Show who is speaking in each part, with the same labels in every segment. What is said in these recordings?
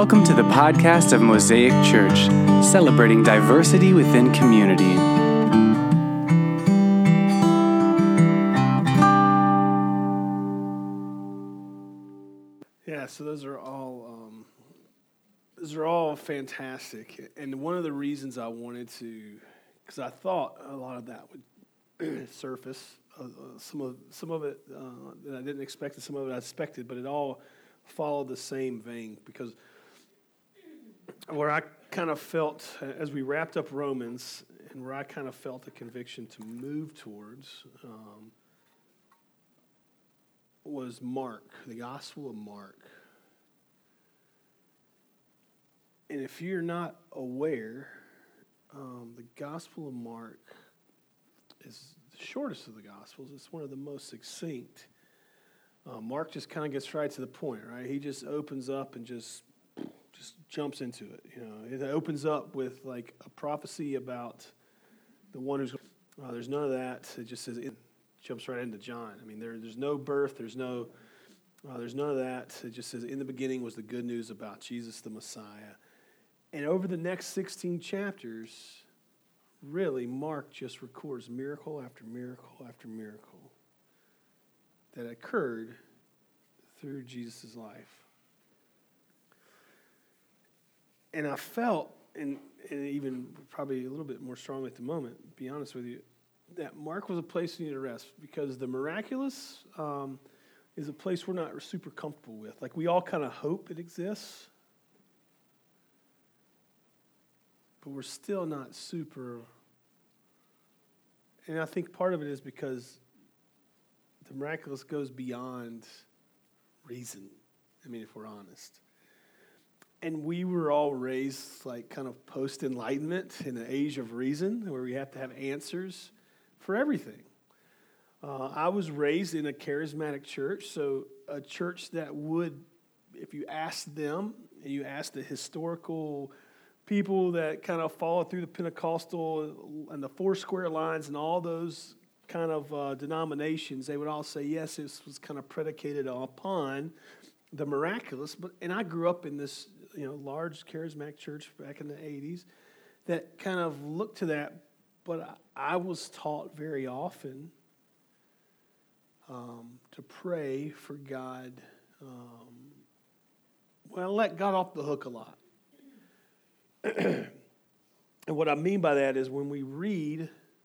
Speaker 1: Welcome to the podcast of Mosaic Church, celebrating diversity within community.
Speaker 2: Yeah, so those are all fantastic, and one of the reasons I wanted to, because I thought a lot of that would surface, some of it that I didn't expect, and some of it I expected, but it all followed the same vein, because where I kind of felt, as we wrapped up Romans, and where I kind of felt a conviction to move towards, was Mark, the Gospel of Mark. And if you're not aware, the Gospel of Mark is the shortest of the Gospels. It's one of the most succinct. Mark just kind of gets right to the point, right? He just opens up and just jumps into it. You know, it opens up with like a prophecy about the one who's. There's none of that. It just says it jumps right into John. I mean, there's no birth. There's none of that. It just says in the beginning was the good news about Jesus the Messiah. And over the next 16 chapters, really, Mark just records miracle after miracle after miracle that occurred through Jesus' life. And I felt, and even probably a little bit more strongly at the moment, to be honest with you, that Mark was a place you need to rest, because the miraculous is a place we're not super comfortable with. Like, we all kind of hope it exists, but we're still not super. And I think part of it is because the miraculous goes beyond reason. I mean, if we're honest. And we were all raised like kind of post-enlightenment in an age of reason where we have to have answers for everything. I was raised in a charismatic church, so a church that would, if you asked them and you asked the historical people that kind of followed through the Pentecostal and the four square lines and all those kind of denominations, they would all say, yes, this was kind of predicated upon the miraculous. And I grew up in this, large charismatic church back in the 80s that kind of looked to that, but I was taught very often to pray for God. I let God off the hook a lot. And what I mean by that is when we read,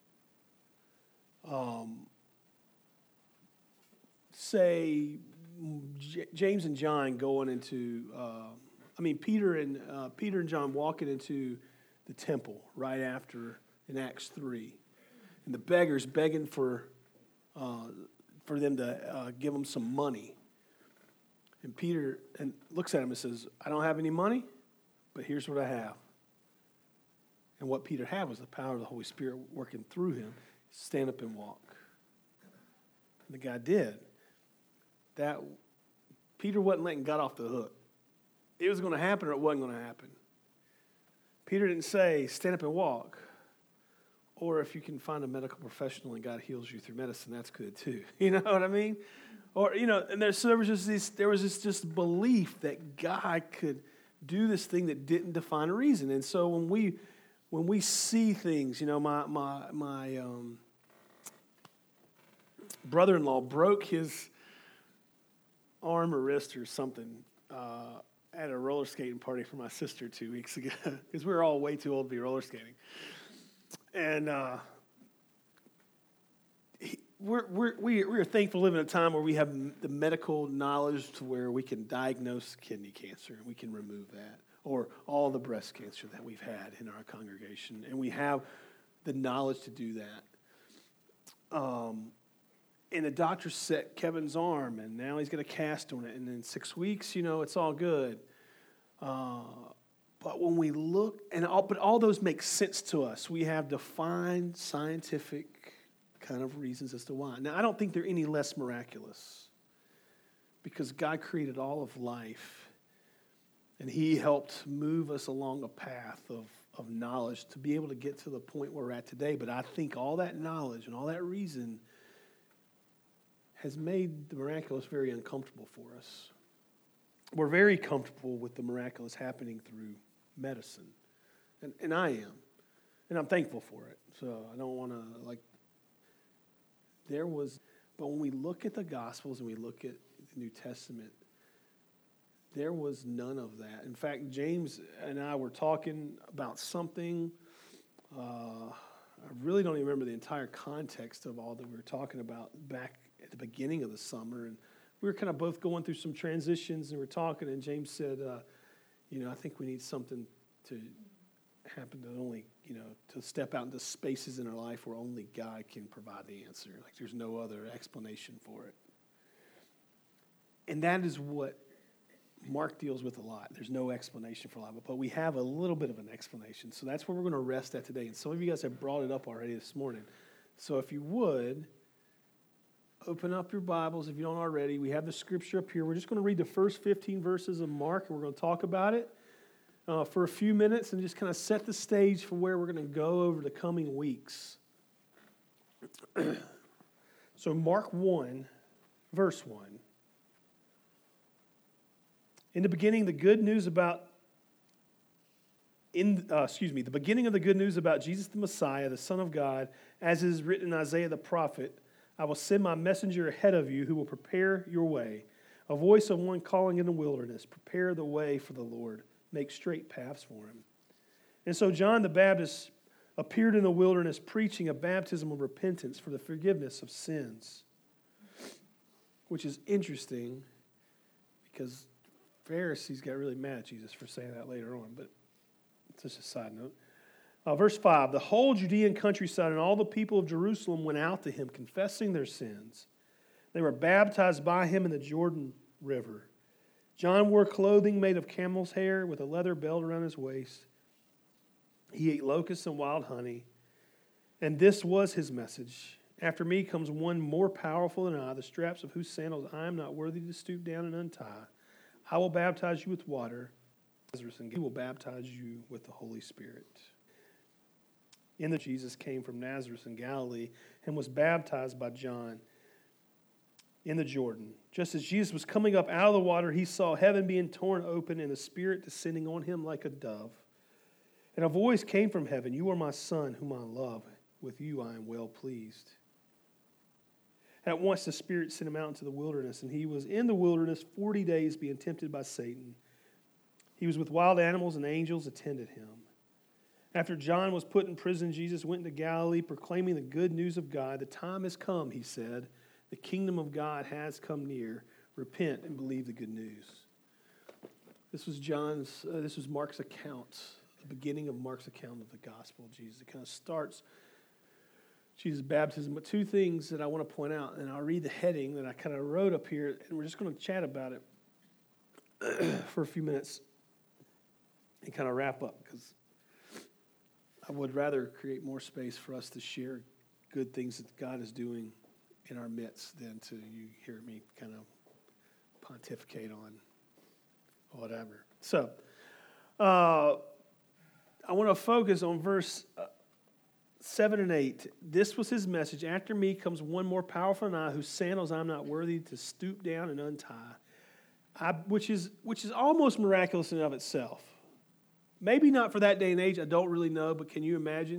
Speaker 2: say, James and John going into, Peter and John walking into the temple right after in Acts 3, and the beggars begging for them to give them some money, and Peter looks at him and says, "I don't have any money, but here's what I have." And what Peter had was the power of the Holy Spirit working through him. Stand up and walk. And the guy did. That Peter wasn't letting God off the hook. It was going to happen or it wasn't going to happen. Peter didn't say, stand up and walk. Or if you can find a medical professional and God heals you through medicine, that's good too. You know what I mean? Or, and there was just this belief that God could do this thing that didn't define a reason. And so when we see things, my brother-in-law broke his arm or wrist or something at a roller skating party for my sister 2 weeks ago, because we were all way too old to be roller skating. And we're thankful to live in a time where we have the medical knowledge to where we can diagnose kidney cancer and we can remove that, or all the breast cancer that we've had in our congregation, and we have the knowledge to do that. And the doctor set Kevin's arm, and now he's got a cast on it, and in 6 weeks, it's all good. But when we look, but all those make sense to us. We have defined scientific kind of reasons as to why. Now, I don't think they're any less miraculous, because God created all of life, and He helped move us along a path of knowledge to be able to get to the point where we're at today. But I think all that knowledge and all that reason has made the miraculous very uncomfortable for us. we're very comfortable with the miraculous happening through medicine. And I am. And I'm thankful for it. So I don't want to, but when we look at the Gospels and we look at the New Testament, there was none of that. In fact, James and I were talking about something. I really don't even remember the entire context of all that we were talking about back at the beginning of the summer. And we were kind of both going through some transitions and we were talking, and James said, I think we need something to happen that only, to step out into spaces in our life where only God can provide the answer. Like there's no other explanation for it. And that is what Mark deals with a lot. There's no explanation for a lot, but we have a little bit of an explanation. So that's where we're going to rest at today. And some of you guys have brought it up already this morning. So if you would, open up your Bibles if you don't already. We have the scripture up here. We're just going to read the first 15 verses of Mark, and we're going to talk about it for a few minutes and just kind of set the stage for where we're going to go over the coming weeks. So Mark 1, verse 1. In the beginning, the beginning of the good news about Jesus the Messiah, the Son of God, as is written in Isaiah the prophet, I will send my messenger ahead of you who will prepare your way. A voice of one calling in the wilderness, prepare the way for the Lord, make straight paths for him. And so John the Baptist appeared in the wilderness preaching a baptism of repentance for the forgiveness of sins, which is interesting because Pharisees got really mad at Jesus for saying that later on, but it's just a side note. Verse 5, the whole Judean countryside and all the people of Jerusalem went out to him, confessing their sins. They were baptized by him in the Jordan River. John wore clothing made of camel's hair with a leather belt around his waist. He ate locusts and wild honey, and this was his message. After me comes one more powerful than I, the straps of whose sandals I am not worthy to stoop down and untie. I will baptize you with water, and he will baptize you with the Holy Spirit. Jesus came from Nazareth in Galilee and was baptized by John in the Jordan. Just as Jesus was coming up out of the water, he saw heaven being torn open and the Spirit descending on him like a dove. And a voice came from heaven, "You are my Son, whom I love. With you I am well pleased." At once the Spirit sent him out into the wilderness, and he was in the wilderness 40 days being tempted by Satan. He was with wild animals, and angels attended him. After John was put in prison, Jesus went into Galilee proclaiming the good news of God. The time has come, he said. The kingdom of God has come near. Repent and believe the good news. This was Mark's account, the beginning of Mark's account of the gospel of Jesus. It kind of starts Jesus' baptism. But two things that I want to point out, and I'll read the heading that I kind of wrote up here, and we're just going to chat about it for a few minutes and kind of wrap up, because I would rather create more space for us to share good things that God is doing in our midst than to you hear me kind of pontificate on whatever. So, I want to focus on verse 7 and 8. This was his message. After me comes one more powerful than I, whose sandals I'm not worthy to stoop down and untie, which is almost miraculous in and of itself. Maybe not for that day and age, I don't really know, but can you imagine?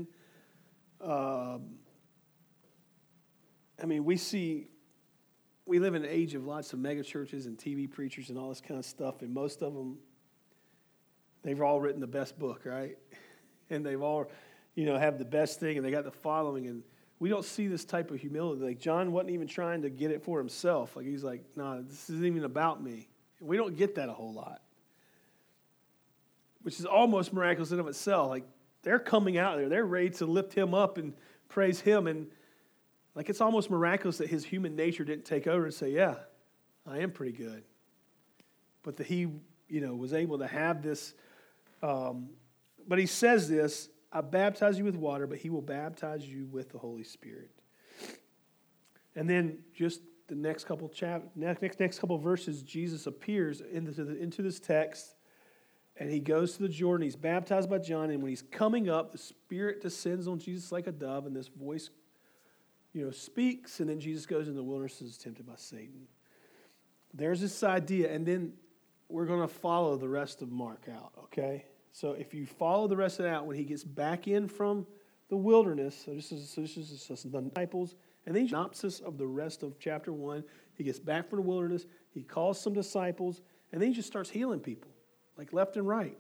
Speaker 2: We live in an age of lots of mega churches and TV preachers and all this kind of stuff, and most of them, they've all written the best book, right? And they've all, have the best thing, and they got the following, and we don't see this type of humility. Like, John wasn't even trying to get it for himself. Like, he's like, nah, this isn't even about me. And we don't get that a whole lot, which is almost miraculous in of itself. Like, they're coming out there. They're ready to lift him up and praise him, and like, it's almost miraculous that his human nature didn't take over and say, yeah, I am pretty good. But that he, was able to have this. But he says this, I baptize you with water, but he will baptize you with the Holy Spirit. And then just the next couple verses, Jesus appears into this text, and he goes to the Jordan. He's baptized by John, and when he's coming up, the Spirit descends on Jesus like a dove, and this voice speaks, and then Jesus goes in the wilderness and is tempted by Satan. There's this idea, and then we're going to follow the rest of Mark out, okay? So if you follow the rest of it out, when he gets back in from the wilderness, this is the disciples, and then synopsis of the rest of chapter 1. He gets back from the wilderness, he calls some disciples, and then he just starts healing people, like left and right.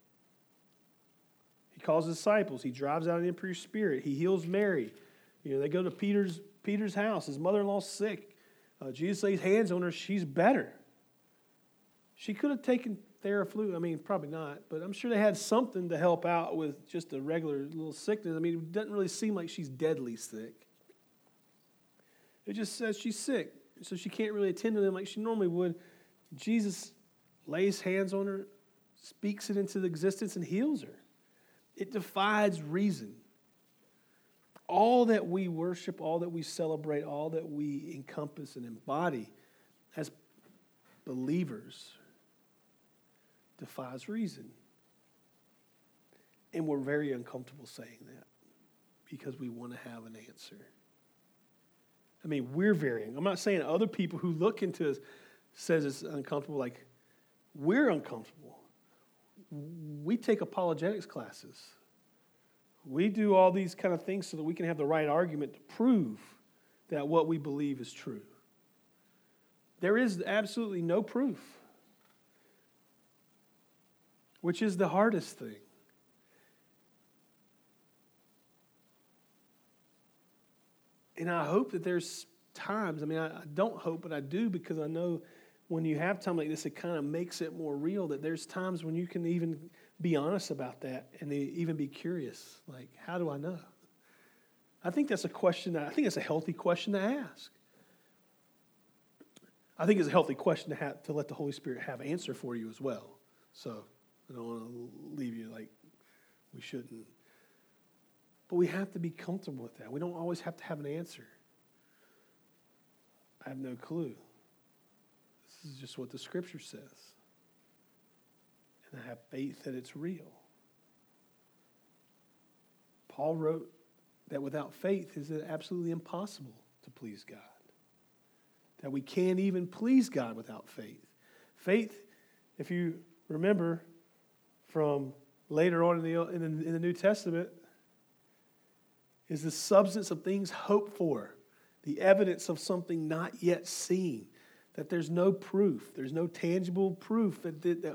Speaker 2: He calls the disciples, he drives out an impure spirit, he heals Mary. They go to Peter's house, his mother-in-law's sick. Jesus lays hands on her, she's better. She could have taken Theraflu. Probably not, but I'm sure they had something to help out with just a regular little sickness. It doesn't really seem like she's deadly sick. It just says she's sick, so she can't really attend to them like she normally would. Jesus lays hands on her, speaks it into existence, and heals her. It defies reason. All that we worship, all that we celebrate, all that we encompass and embody as believers defies reason. And we're very uncomfortable saying that because we want to have an answer. We're varying. I'm not saying other people who look into us says it's uncomfortable, like we're uncomfortable. We take apologetics classes. We do all these kind of things so that we can have the right argument to prove that what we believe is true. There is absolutely no proof, which is the hardest thing. And I hope that there's times, I don't hope, but I do, because I know when you have time like this, it kind of makes it more real, that there's times when you can even be honest about that and even be curious. Like, how do I know? I think that's a question I think it's a healthy question to ask. I think it's a healthy question to let the Holy Spirit have answer for you as well. So I don't want to leave you like we shouldn't. But we have to be comfortable with that. We don't always have to have an answer. I have no clue. This is just what the Scripture says. And I have faith that it's real. Paul wrote that without faith it's absolutely impossible to please God. That we can't even please God without faith. Faith, if you remember from later on in the New Testament, is the substance of things hoped for, the evidence of something not yet seen, that there's no proof, there's no tangible proof. And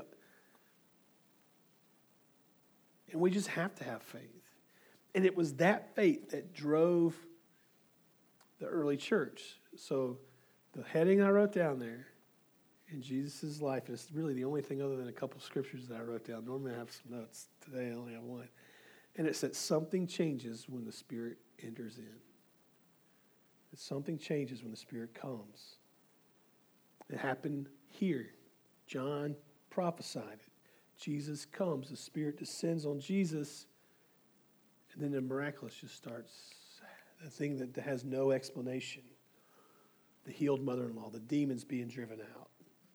Speaker 2: we just have to have faith. And it was that faith that drove the early church. So the heading I wrote down there in Jesus' life, and it's really the only thing other than a couple scriptures that I wrote down. Normally I have some notes. Today I only have one. And it said something changes when the Spirit enters in. That something changes when the Spirit comes. It happened here. John prophesied it. Jesus comes. The Spirit descends on Jesus. And then the miraculous just starts. The thing that has no explanation. The healed mother-in-law. The demons being driven out.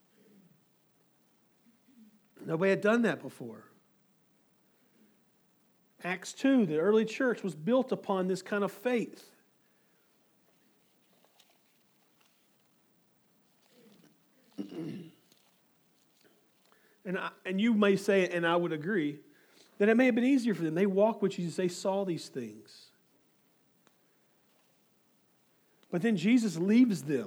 Speaker 2: Nobody had done that before. Acts 2, the early church was built upon this kind of faith. And you may say, and I would agree, that it may have been easier for them. They walked with Jesus. They saw these things. But then Jesus leaves them.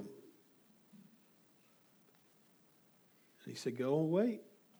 Speaker 2: And he said, go and wait.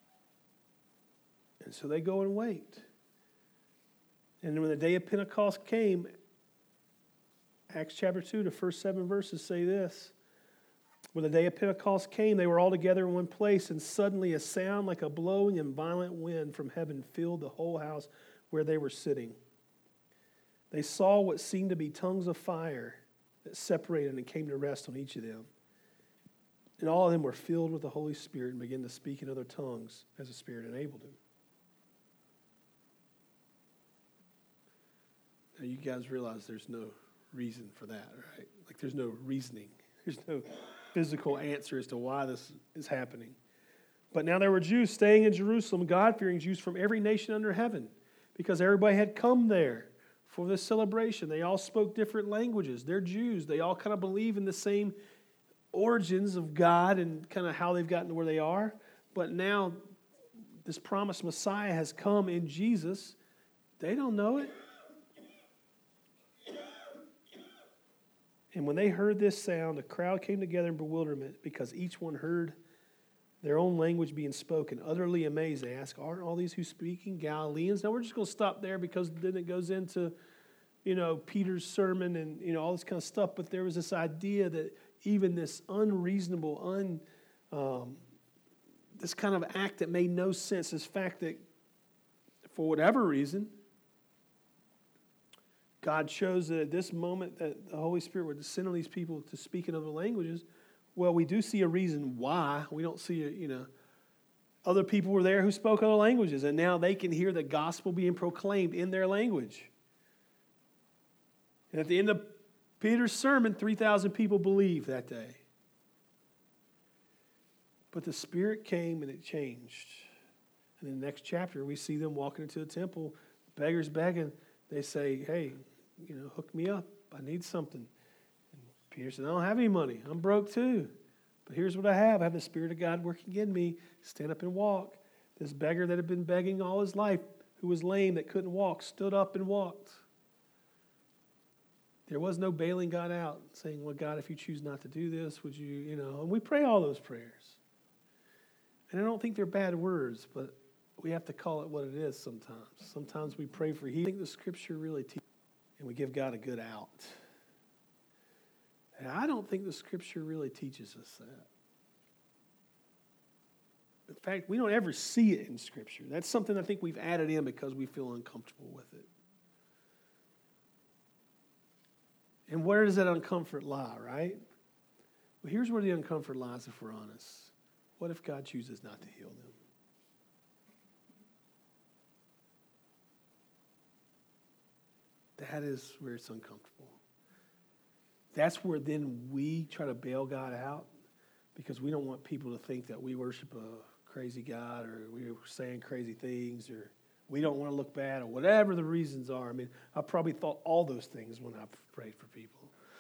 Speaker 2: And so they go and wait. And when the day of Pentecost came, Acts chapter 2, the first 7 verses say this. When the day of Pentecost came, they were all together in one place, and suddenly a sound like a blowing and violent wind from heaven filled the whole house where they were sitting. They saw what seemed to be tongues of fire that separated and came to rest on each of them. And all of them were filled with the Holy Spirit and began to speak in other tongues as the Spirit enabled them. Now, you guys realize there's no reason for that, right? Like, there's no reasoning. There's no physical answer as to why this is happening. But now there were Jews staying in Jerusalem, God-fearing Jews from every nation under heaven, because everybody had come there for this celebration. They all spoke different languages. They're Jews. They all kind of believe in the same origins of God and kind of how they've gotten to where they are. but now this promised Messiah has come in Jesus. They don't know it. And when they heard this sound, the crowd came together in bewilderment because each one heard their own language being spoken. Utterly amazed, they asked, aren't all these who speaking Galileans? Now we're just going to stop there because then it goes into, Peter's sermon and, all this kind of stuff. But there was this idea that even this unreasonable, this kind of act that made no sense, this fact that for whatever reason, God chose that at this moment that the Holy Spirit would descend on these people to speak in other languages. Well, we do see a reason why. We don't see, other people were there who spoke other languages, and now they can hear the gospel being proclaimed in their language. And at the end of Peter's sermon, 3,000 people believed that day. But the Spirit came and it changed. And in the next chapter, we see them walking into the temple, beggars begging. They say, hey, hook me up. I need something. And Peter said, I don't have any money. I'm broke too. But here's what I have. I have the Spirit of God working in me. Stand up and walk. This beggar that had been begging all his life, who was lame, that couldn't walk, stood up and walked. There was no bailing God out, saying, well, God, if you choose not to do this, would you, and we pray all those prayers. And I don't think they're bad words, but we have to call it what it is sometimes. Sometimes we pray for healing. I think the Scripture really teaches, and we give God a good out. And I don't think the Scripture really teaches us that. In fact, we don't ever see it in Scripture. That's something I think we've added in because we feel uncomfortable with it. And where does that uncomfort lie, right? Well, here's where the uncomfort lies if we're honest. What if God chooses not to heal them? That is where it's uncomfortable. That's where then we try to bail God out because we don't want people to think that we worship a crazy God or we're saying crazy things or we don't want to look bad or whatever the reasons are. I mean, I probably thought all those things when I prayed for people.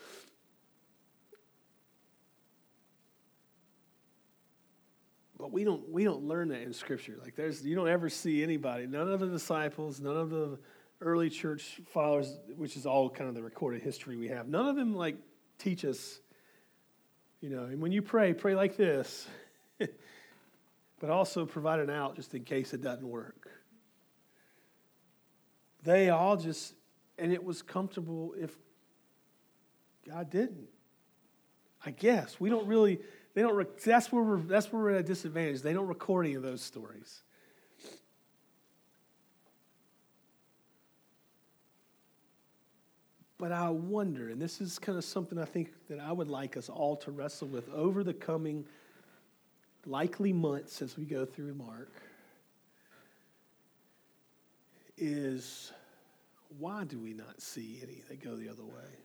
Speaker 2: But we don't learn that in Scripture. Like you don't ever see anybody, none of the disciples, none of the early church followers, which is all kind of the recorded history we have. None of them teach us, and when you pray like this, but also provide an out just in case it doesn't work. They all and it was comfortable if God didn't. I guess we don't really. They don't. That's where we're at a disadvantage. They don't record any of those stories. But I wonder, and this is kind of something I think that I would like us all to wrestle with over the coming likely months as we go through Mark, is why do we not see any that go the other way?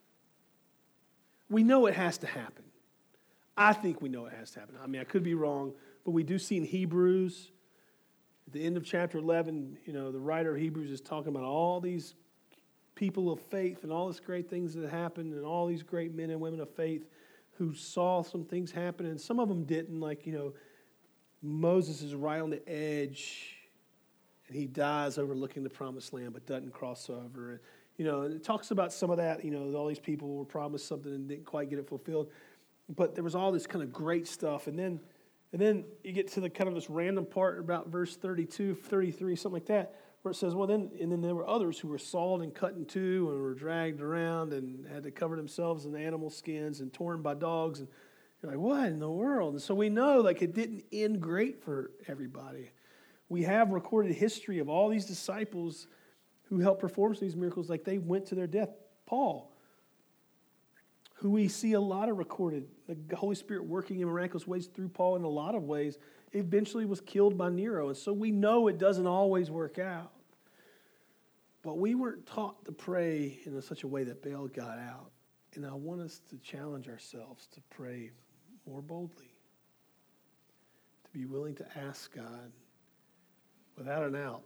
Speaker 2: We know it has to happen. I think we know it has to happen. I mean, I could be wrong, but we do see in Hebrews, at the end of chapter 11, the writer of Hebrews is talking about all these people of faith and all these great things that happened and all these great men and women of faith who saw some things happen, and some of them didn't. Moses is right on the edge, and he dies overlooking the promised land, but doesn't cross over. And it talks about some of that, all these people were promised something and didn't quite get it fulfilled. But there was all this kind of great stuff. And then you get to the kind of this random part about verse 32, 33, something like that, where it says, and then there were others who were sawed and cut in two and were dragged around and had to cover themselves in animal skins and torn by dogs. And you're like, what in the world? And so we know it didn't end great for everybody. We have recorded history of all these disciples who helped perform these miracles, they went to their death. Paul, who we see a lot of recorded, the Holy Spirit working in miraculous ways through Paul in a lot of ways, eventually was killed by Nero. And so we know it doesn't always work out. But we weren't taught to pray in such a way that bailed God out. And I want us to challenge ourselves to pray more boldly, to be willing to ask God without an out,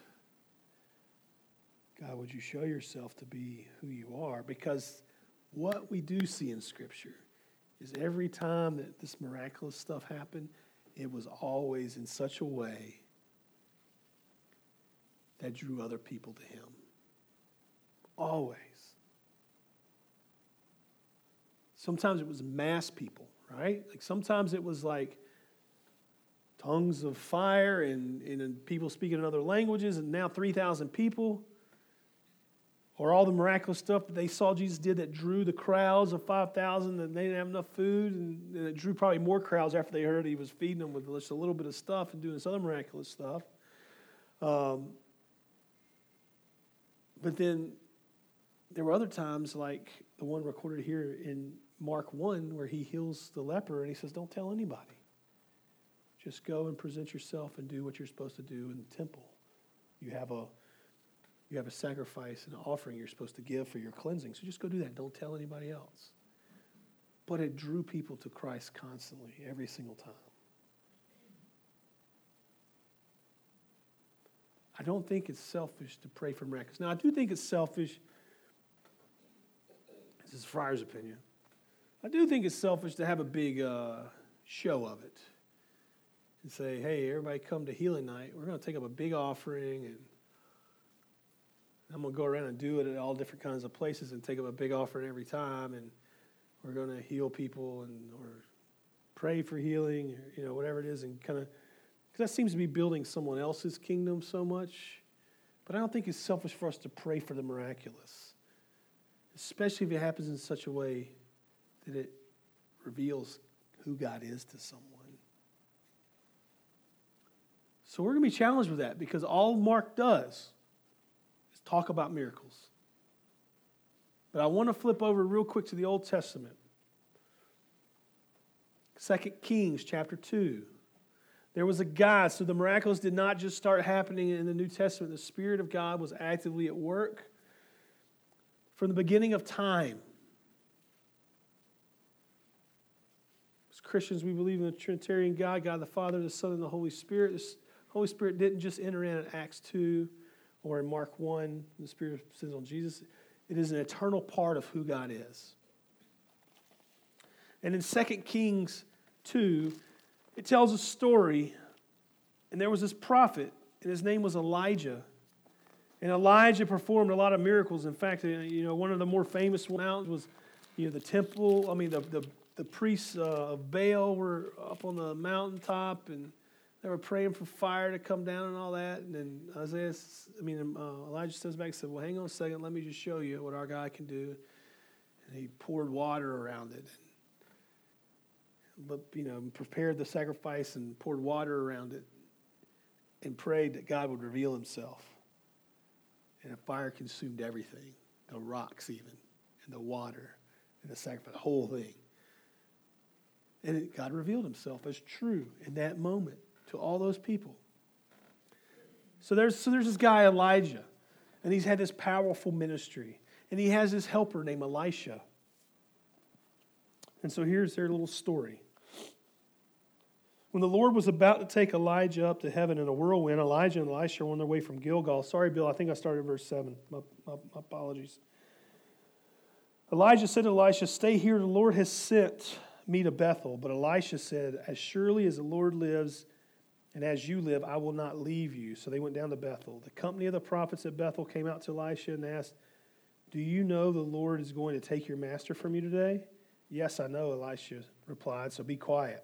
Speaker 2: God, would you show yourself to be who you are? Because what we do see in Scripture is every time that this miraculous stuff happened, it was always in such a way that drew other people to him. Always. Sometimes it was mass people, right? Like sometimes it was like tongues of fire and people speaking in other languages, and now 3,000 people. Or all the miraculous stuff that they saw Jesus did that drew the crowds of 5,000, and they didn't have enough food, and it drew probably more crowds after they heard he was feeding them with just a little bit of stuff and doing this other miraculous stuff. But then there were other times like the one recorded here in Mark 1 where he heals the leper and he says, don't tell anybody. Just go and present yourself and do what you're supposed to do in the temple. You have a sacrifice and an offering you're supposed to give for your cleansing. So just go do that. Don't tell anybody else. But it drew people to Christ constantly, every single time. I don't think it's selfish to pray for miracles. Now, I do think it's selfish. This is Friar's opinion. I do think it's selfish to have a big show of it and say, hey, everybody come to healing night. We're going to take up a big offering, and I'm going to go around and do it at all different kinds of places and take up a big offering every time, and we're going to heal people or pray for healing, or whatever it is, and kind of, because that seems to be building someone else's kingdom so much. But I don't think it's selfish for us to pray for the miraculous, especially if it happens in such a way that it reveals who God is to someone. So we're going to be challenged with that because all Mark does is talk about miracles. But I want to flip over real quick to the Old Testament. 2 Kings chapter 2. There was a guy, so the miracles did not just start happening in the New Testament. The Spirit of God was actively at work from the beginning of time. As Christians, we believe in the Trinitarian God, God the Father, the Son, and the Holy Spirit. The Holy Spirit didn't just enter in Acts 2 or in Mark 1, the Spirit sends on Jesus. It is an eternal part of who God is. And in 2 Kings 2, it tells a story, and there was this prophet, and his name was Elijah. And Elijah performed a lot of miracles. In fact, one of the more famous mountains was, the temple. I mean, the priests of Baal were up on the mountaintop, and they were praying for fire to come down and all that. And then Elijah steps back and said, well, hang on a second. Let me just show you what our God can do. And he poured water around it. But prepared the sacrifice and poured water around it and prayed that God would reveal himself. And a fire consumed everything, the rocks even, and the water, and the sacrifice, the whole thing. And God revealed himself as true in that moment to all those people. So there's this guy Elijah, and he's had this powerful ministry. And he has this helper named Elisha. And so here's their little story. When the Lord was about to take Elijah up to heaven in a whirlwind, Elijah and Elisha were on their way from Gilgal. Sorry, Bill, I think I started verse 7. My apologies. Elijah said to Elisha, stay here, the Lord has sent me to Bethel. But Elisha said, as surely as the Lord lives and as you live, I will not leave you. So they went down to Bethel. The company of the prophets at Bethel came out to Elisha and asked, do you know the Lord is going to take your master from you today? Yes, I know, Elisha replied, so be quiet.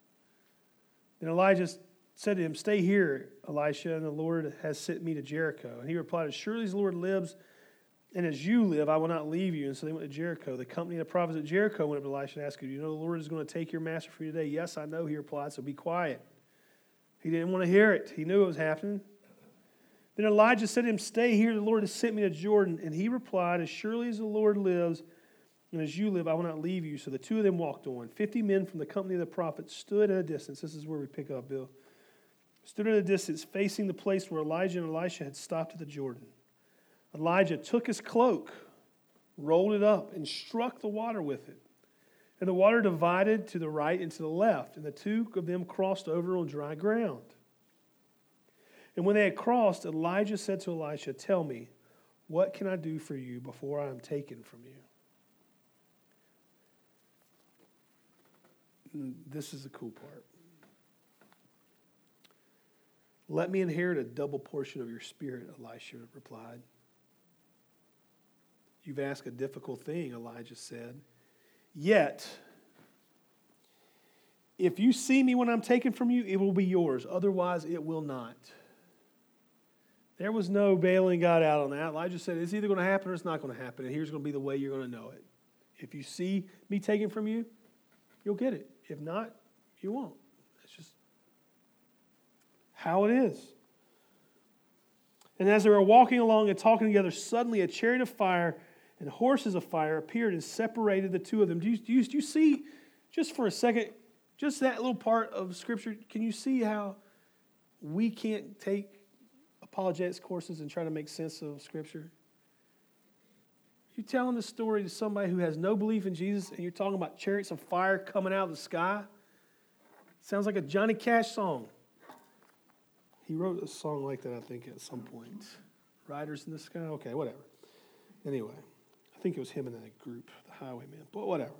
Speaker 2: Then Elijah said to him, stay here, Elisha, and the Lord has sent me to Jericho. And he replied, as surely as the Lord lives and as you live, I will not leave you. And so they went to Jericho. The company of the prophets at Jericho went up to Elisha and asked him, do you know the Lord is going to take your master from you today? Yes, I know, he replied, so be quiet. He didn't want to hear it. He knew it was happening. Then Elijah said to him, stay here, the Lord has sent me to Jordan. And he replied, as surely as the Lord lives and as you live, I will not leave you. So the two of them walked on. 50 men from the company of the prophets stood at a distance. This is where we pick up, Bill. Stood at a distance, facing the place where Elijah and Elisha had stopped at the Jordan. Elijah took his cloak, rolled it up, and struck the water with it. And the water divided to the right and to the left, and the two of them crossed over on dry ground. And when they had crossed, Elijah said to Elisha, tell me, what can I do for you before I am taken from you? And this is the cool part. Let me inherit a double portion of your spirit, Elisha replied. You've asked a difficult thing, Elijah said. Yet, if you see me when I'm taken from you, it will be yours. Otherwise, it will not. There was no bailing God out on that. Elijah said, it's either going to happen or it's not going to happen. And here's going to be the way you're going to know it. If you see me taken from you, you'll get it. If not, you won't. That's just how it is. And as they were walking along and talking together, suddenly a chariot of fire and horses of fire appeared and separated the two of them. Do you see, just for a second, just that little part of Scripture, can you see how we can't take apologetics courses and try to make sense of Scripture? You're telling the story to somebody who has no belief in Jesus, and you're talking about chariots of fire coming out of the sky? Sounds like a Johnny Cash song. He wrote a song like that, I think, at some point. Riders in the Sky? Okay, whatever. Anyway, I think it was him in that group, the Highwaymen, but whatever.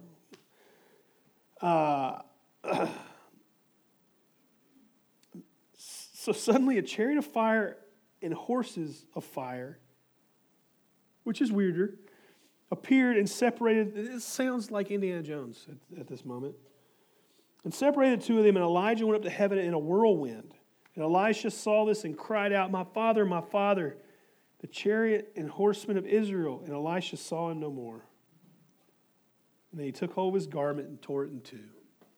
Speaker 2: So suddenly a chariot of fire and horses of fire, which is weirder, appeared and separated. It sounds like Indiana Jones at this moment. And separated the two of them, and Elijah went up to heaven in a whirlwind. And Elisha saw this and cried out, my father, the chariot and horsemen of Israel. And Elisha saw him no more. And then he took hold of his garment and tore it in two.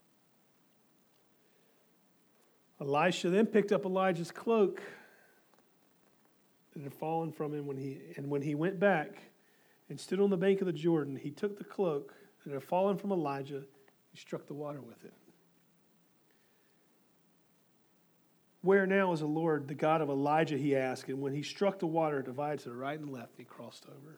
Speaker 2: Elisha then picked up Elijah's cloak that had fallen from him when he went back and stood on the bank of the Jordan, he took the cloak that had fallen from Elijah and struck the water with it. Where now is the Lord, the God of Elijah, he asked. And when he struck the water, it divided to the right and left, and he crossed over.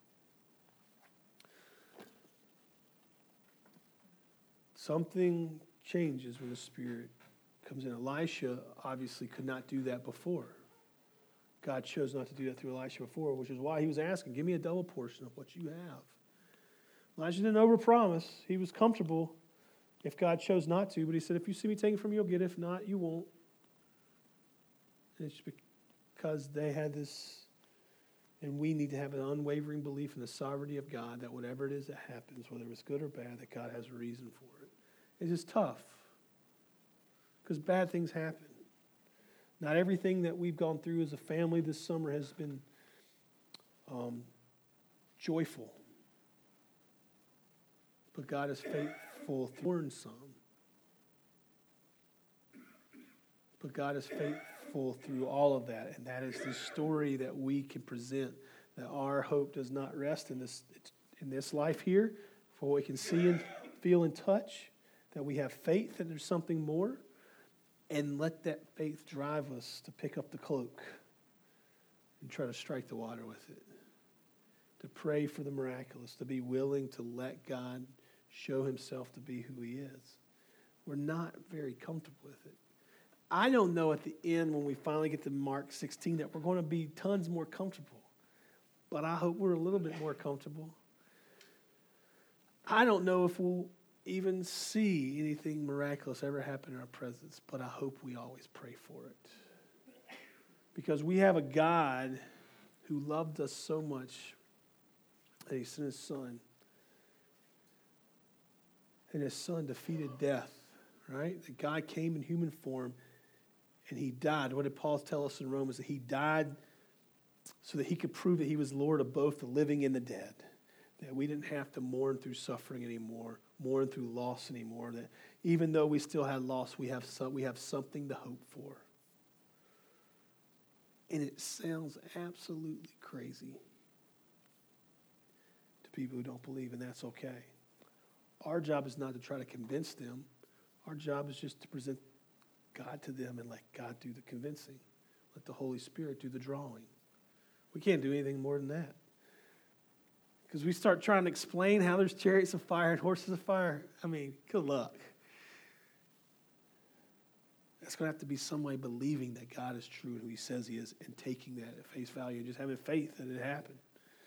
Speaker 2: Something changes when the Spirit comes in. Elisha obviously could not do that before. God chose not to do that through Elisha before, which is why he was asking, give me a double portion of what you have. Elijah didn't overpromise. He was comfortable if God chose not to, but he said, if you see me taken from you, you'll get it. If not, you won't. And it's because they had this, and we need to have an unwavering belief in the sovereignty of God that whatever it is that happens, whether it's good or bad, that God has a reason for it. It's just tough because bad things happen. Not everything that we've gone through as a family this summer has been joyful. But God is faithful through some. But God is faithful through all of that. And that is the story that we can present, that our hope does not rest in this life here, for what we can see and feel and touch, that we have faith that there's something more. And let that faith drive us to pick up the cloak and try to strike the water with it. To pray for the miraculous, to be willing to let God show himself to be who he is. We're not very comfortable with it. I don't know at the end when we finally get to Mark 16 that we're going to be tons more comfortable. But I hope we're a little bit more comfortable. I don't know if we'll even see anything miraculous ever happen in our presence, but I hope we always pray for it. Because we have a God who loved us so much that he sent his son. And his son defeated death, right? That God came in human form and he died. What did Paul tell us in Romans? That he died so that he could prove that he was Lord of both the living and the dead. That we didn't have to mourn through suffering anymore, mourn through loss anymore. That even though we still had loss, we have something to hope for. And it sounds absolutely crazy to people who don't believe, and that's okay. Our job is not to try to convince them. Our job is just to present God to them and let God do the convincing. Let the Holy Spirit do the drawing. We can't do anything more than that. Because we start trying to explain how there's chariots of fire and horses of fire. I mean, good luck. That's going to have to be some way believing that God is true and who he says he is and taking that at face value and just having faith that it happened.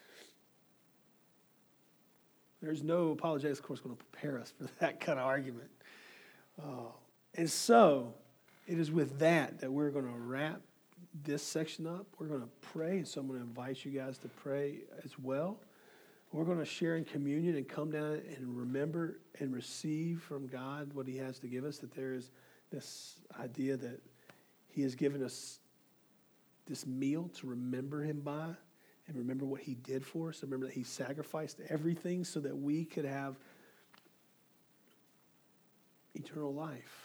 Speaker 2: There's no apologetics course going to prepare us for that kind of argument. And so, it is with that we're going to wrap this section up. We're going to pray, and so I'm going to invite you guys to pray as well. We're going to share in communion and come down and remember and receive from God what he has to give us, that there is this idea that he has given us this meal to remember him by and remember what he did for us. Remember that he sacrificed everything so that we could have eternal life.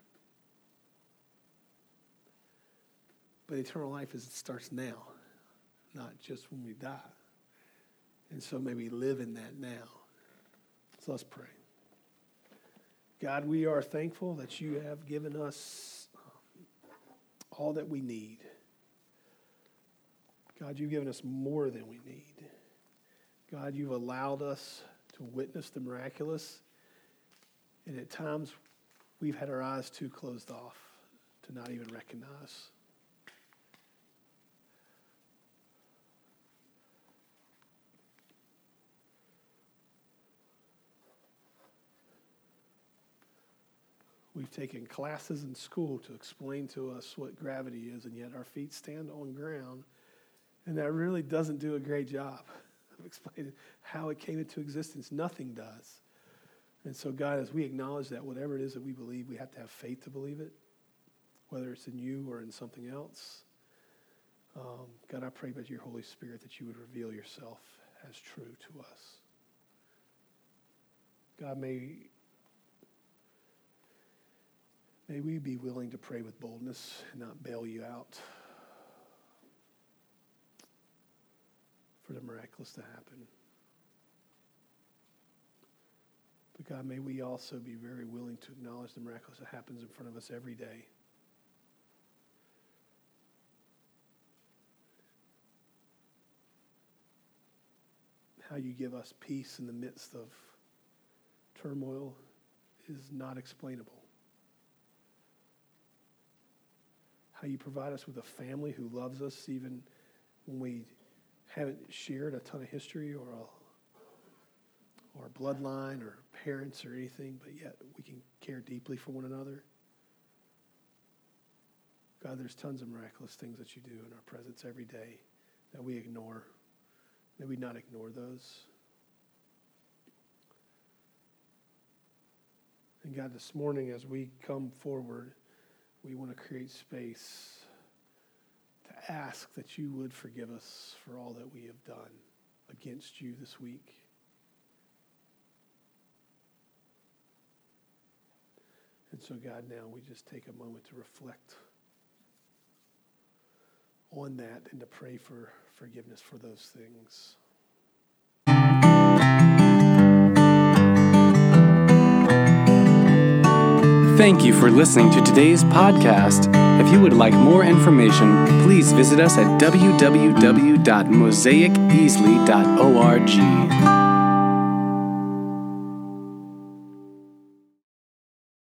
Speaker 2: But eternal life starts now, not just when we die. And so may we live in that now. So let's pray. God, we are thankful that you have given us all that we need. God, you've given us more than we need. God, you've allowed us to witness the miraculous. And at times, we've had our eyes too closed off to not even recognize. We've taken classes in school to explain to us what gravity is, and yet our feet stand on ground. And that really doesn't do a great job of explaining how it came into existence. Nothing does. And so, God, as we acknowledge that whatever it is that we believe, we have to have faith to believe it, whether it's in you or in something else. God, I pray by your Holy Spirit that you would reveal yourself as true to us. God, may we be willing to pray with boldness and not bail you out for the miraculous to happen. But God, may we also be very willing to acknowledge the miraculous that happens in front of us every day. How you give us peace in the midst of turmoil is not explainable. How you provide us with a family who loves us even when we haven't shared a ton of history or bloodline or parents or anything, but yet we can care deeply for one another. God, there's tons of miraculous things that you do in our presence every day that we ignore. May we not ignore those. And God, this morning as we come forward, we want to create space to ask that you would forgive us for all that we have done against you this week. And so, God, now we just take a moment to reflect on that and to pray for forgiveness for those things.
Speaker 1: Thank you for listening to today's podcast. If you would like more information, please visit us at www.mosaiceasley.org.